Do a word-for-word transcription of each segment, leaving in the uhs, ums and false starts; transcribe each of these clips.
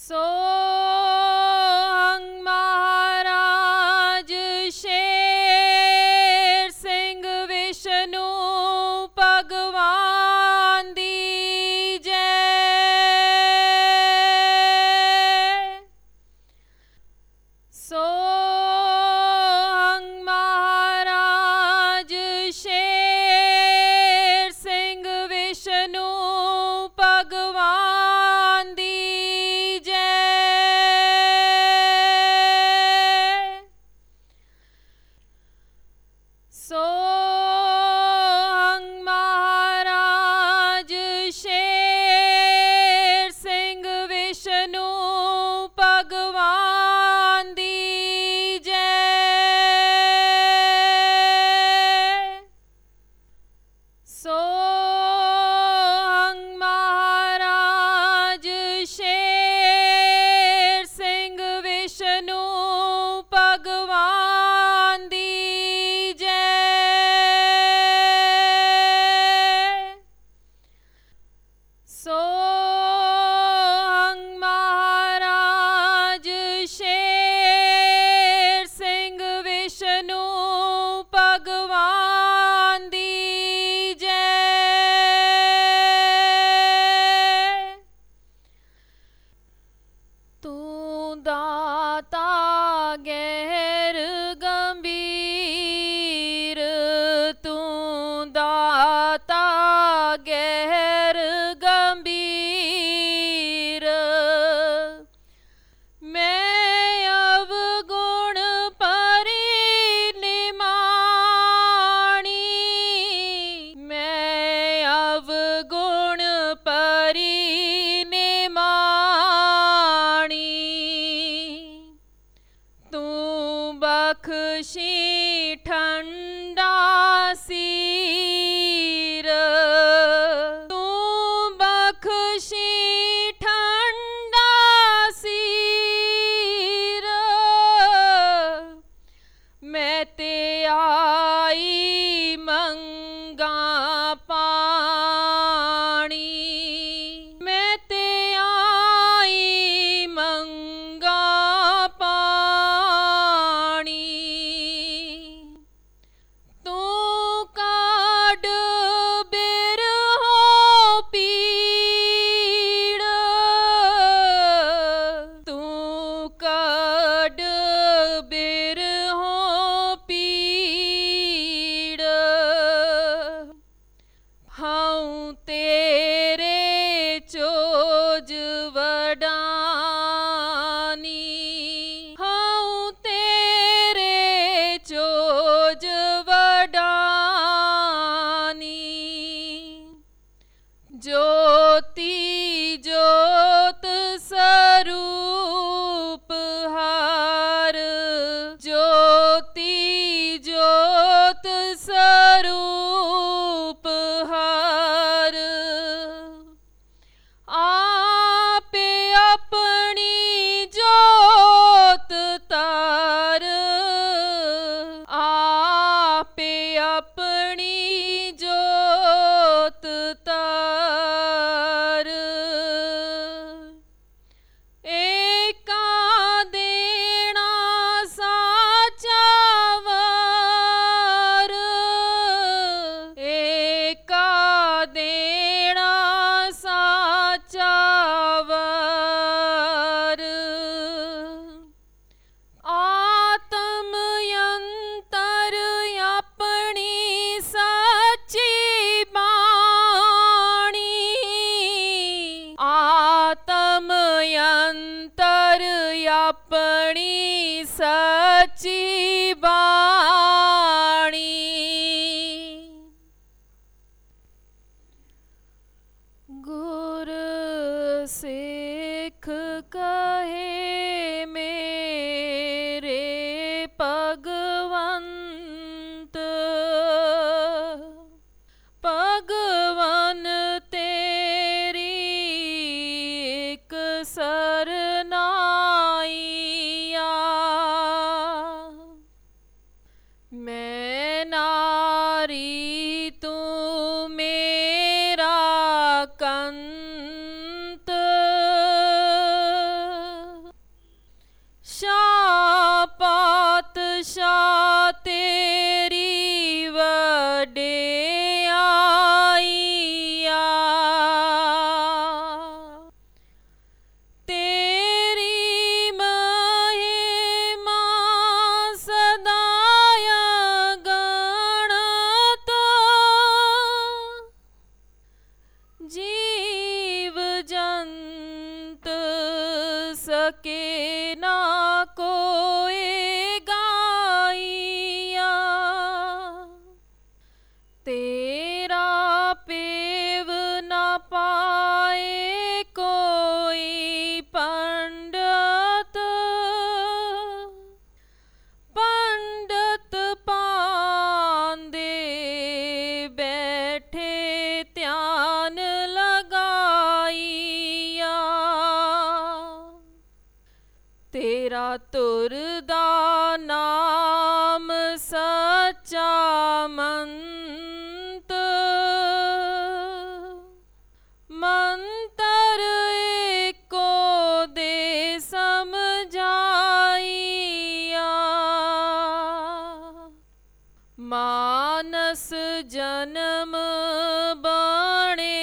सोहंग महाराज शेर सिंह विष्णु भगवान दी जय। सोहंग महाराज शेर सिंह विष्णु भगवान दी सोहंग महाराज शेर सिंह विष्णु भगवान दी जय। सोहंग महाराज शेर सिंह विष्णु भगवान दी सोहंग महाराज शेर सिंह विष्णु भगवान दी जय। तू दाता गैर गंभीर, तू दाता गैर गंभीर, मैं अवगुण परिनिमाणी, मैं अवगुण परिनिमाणी। तू बख्शी ठंडा सीर, तू बख्शी ठंडा सीर, मैं ते आई मंगा पानी, मैं ते आई मंगा पानी। तू काड बिरहो पीड़, तू काड बिरहो पीड़, हाँ तेरे चोज वडानी, हाँ तेरे चोज वडानी। ज्योति ज्योत स्वरूप हार, ज्योति ज्योत स्वरूप हार, आप अपनी ज्योत तार, आप अपनी ज्योत तार। एका देना साचा वार, एका देना साचा वार। आत्म यंतर अपनी सच्ची बाणी, आत्म यंतर अपनी सच्ची बाणी। गुर सिख कहे मेरे भगवंत, भगवन तेरी एक सरनाइया। मैं नारी तू मेरा कंत, सके ना कोई गाइया, तेरा पेव न पाए कोई पंडित, पंडित पांदे बैठे ध्यान लगाइया, तेरा तुरदा नाम सच्चा मंत, मंतर एको दे समझाइया, मानस जन्म बणे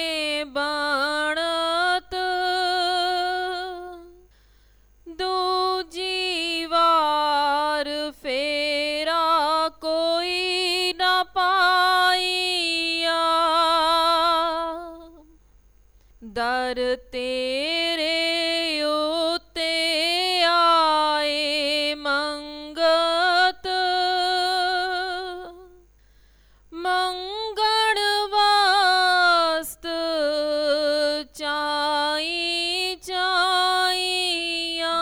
बनत, दूजी वार फेरा कोई न पाइया, दर तेरे उते आए मंगत, मंगण वास्त चाई चाइया,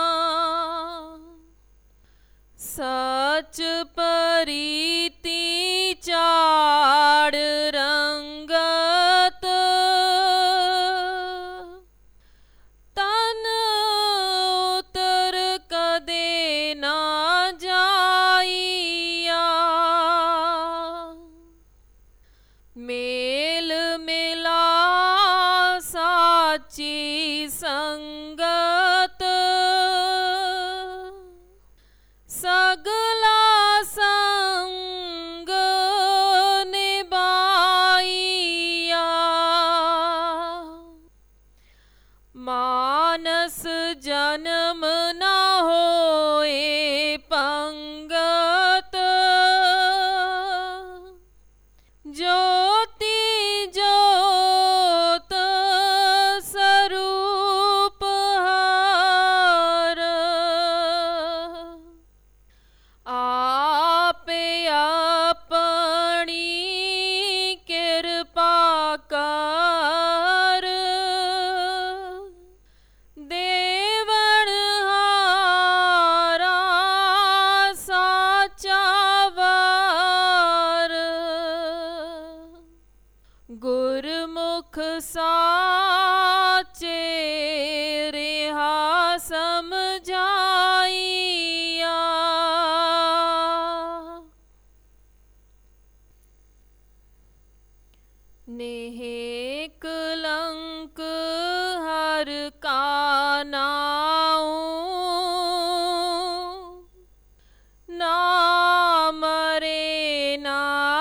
सच परीति चाड़ रंगत, तन उतर कदे ना जाइया, मेल मिला साची संगत, सगला संग निभाइया, मानस जन्म न होए पंगत, ज्योति ज्योत स्वरूप हर, आपे अपनी कृपा कर, देवण हारा साचा वर, गुरमुख साचे रिहा समझाइया, नेह कलंक हर का नाऊं, ना मरे ना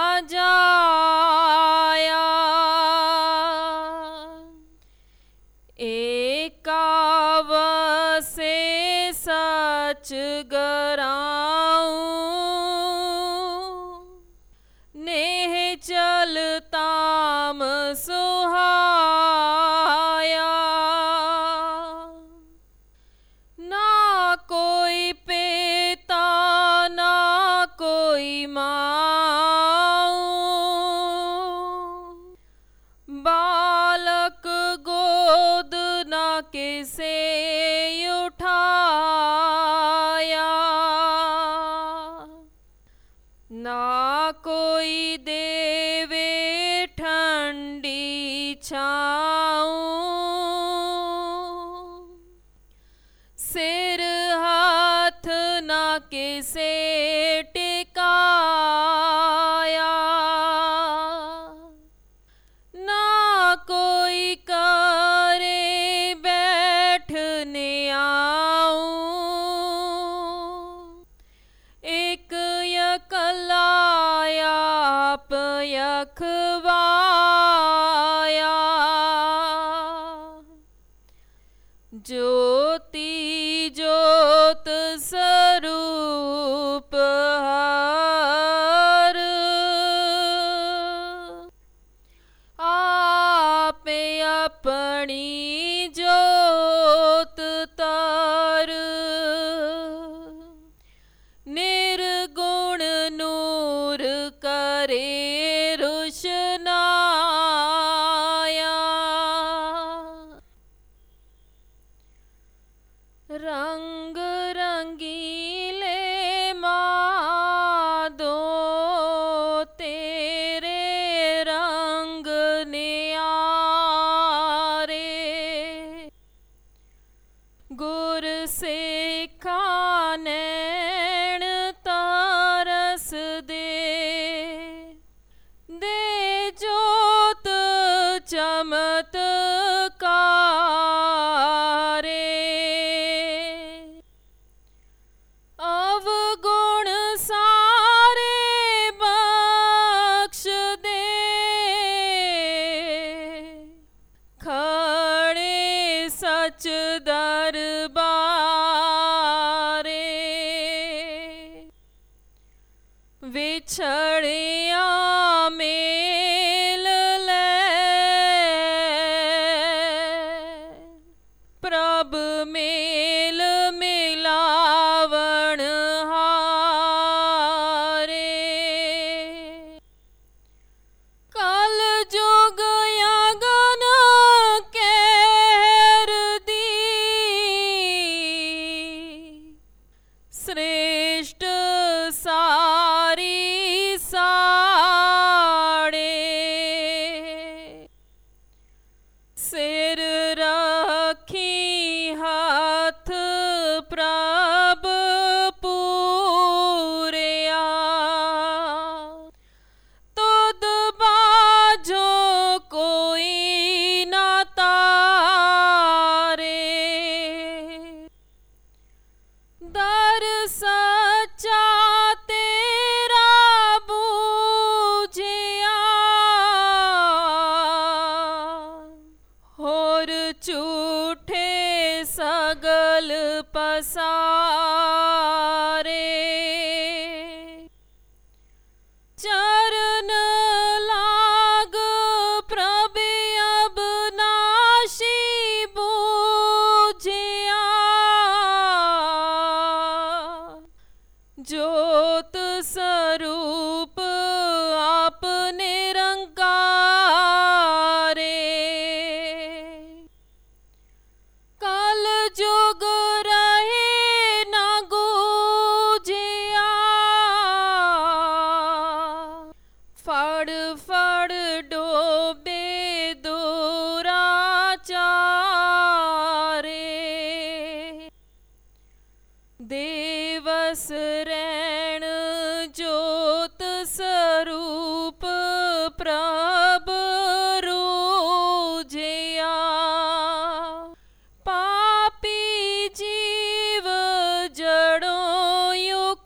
जाया, एकावसे सच गराऊं, नेह चलताम सुहाया, ना कोई पेता ना कोई माऊ, बालक गोद ना किसे उठाया, ना कोई देवे ठंडी छाऊं, सिर हाथ ना किसे टिकाया, ना कोई करे बैठने आऊं, एक यकला आप यखवाया, ज्योति ज्योत स्वरूप हर, आप अपनी ज्योत ता ਗੁਰ ਸੇਖਾ ਨੈਣ ਤਰਸ ਦੇ, ਦੇ ਜੋਤ ਚਮਤਕਾਰੇ। ਅਵਗੁਣ ਸਾਰੇ ਬਖਸ਼ ਦੇ, ਖੜੇ ਸਚ ਦਰਬਾਰੇ। ਵਿਛੜਿਆ ਮੇਲ ਲੈ, ਪ੍ਰਭ ਮੇਲ ਮਿਲਾਵਣ ਹਾਰੇ। ਕਲ ਜੁਗ ਅਗਨ ਕਹਿਰ ਦੀ, ਸ੍ਰੇਸ਼ਟ ਸਾਰੀ ਸਾੜੇ। ਸਿਰ ਰੱਖੀ ਹੱਥ ਪ੍ਰਭ ਪੂਰਿਆ, ਤੁਧ ਬਾਝੋ ਕੋਈ ਨਾ ਤਾਰੇ। ਦਰ ਸੱਚਾ ਤੇਰਾ ਬੂਝਿਆ, ਹੋਰ ਝੂਠੇ ਸਗਲ ਪਸਾਰੇ। ਚਰਨ ਲਾਗ ਪ੍ਰਭ ਅਬਨਾਸ਼ੀ ਬੂਝਿਆ, ਜੋਤ ਸਰੂਪ ਆਪ ਨਿਰੰਕਾਰੇ। ਕਲ ਜੁਗ ਰਹੇ ਨਾ ਗੂਝਿਆ, ਫੜ ਫੜ ਡੋਬੇ ਦੁਰਾਚਾਰੇ। ਦੇਵਸ ਰਹਿਣ ਜੋਤ ਸਰੂਪ ਪ੍ਰਭ ਰੂਝਿਆ, ਪਾਪੀ ਜੀਵ ਜੜੋਂ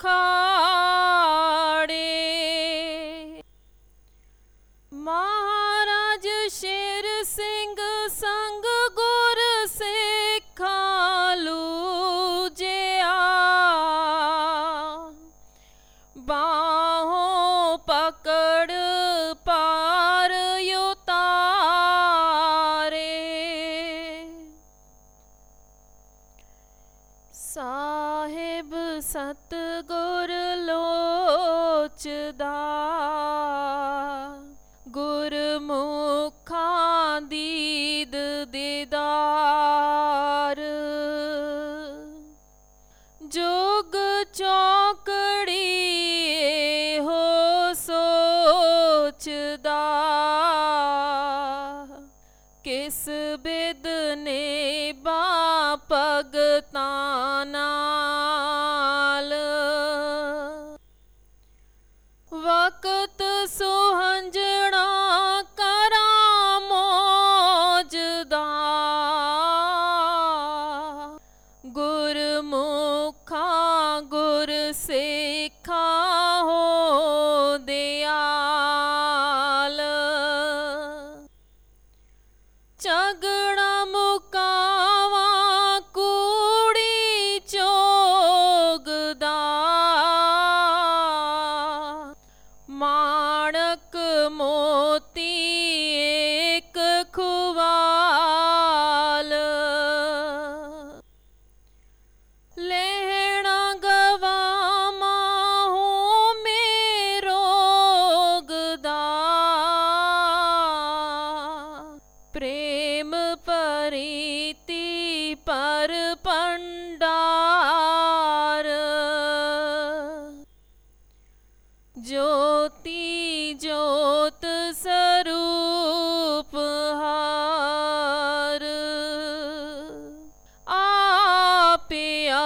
ਉਖਾੜੇ। ਮਹਾਰਾਜ ਸ਼ੇਰ ਸਿੰਘ ਸੰਗ ਗੁਰ ਸੇਖਾਂ ਲੂਝਿਆ, ਬਾਹੋਂ ਪਕੜ ਪਾਰ ਉਤਾਰੇ। ਸਾਹਿਬ ਸਤਿਗੁਰ ਲੋਚਦਾ, ਗੁਰਮੁਖਾਂ ਦੀਦ ਦੀਦਾਰ। ਜੁਗ ਚੌਕੜੀ ਇਹੋ ਸੋਚਦਾ, ਕਿਸ ਬਿਦ ਨੇ ਬਾ ਭਗਤਾਂ ਨਾਲ। ਵਕਤ ਸੁਹੰਜਣਾ ਕਰਾਂ ਮੌਜ ਦਾ, ਗੁਰਮੁਖਾਂ ਗੁਰ ਸੇਖਾਂ ਹੋ ਦਿਆਲ। ਝਗੜਾ ਮੁਕਾਵਾਂ ਕੂੜ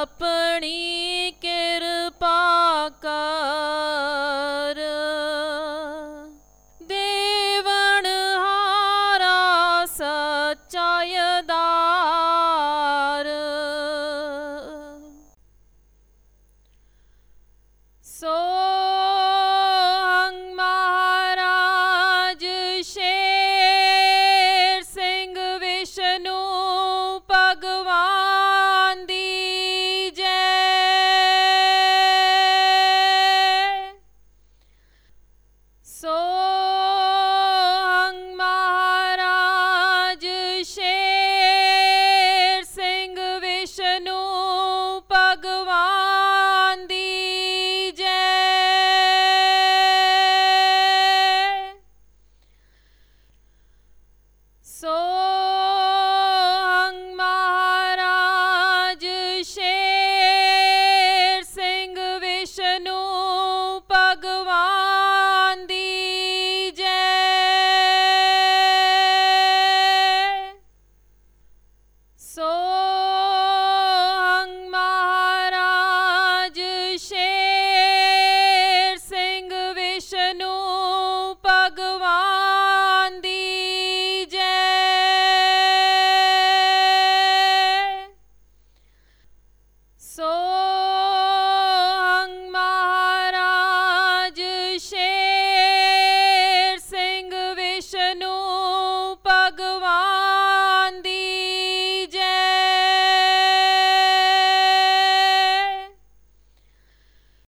ਆਪਣੀ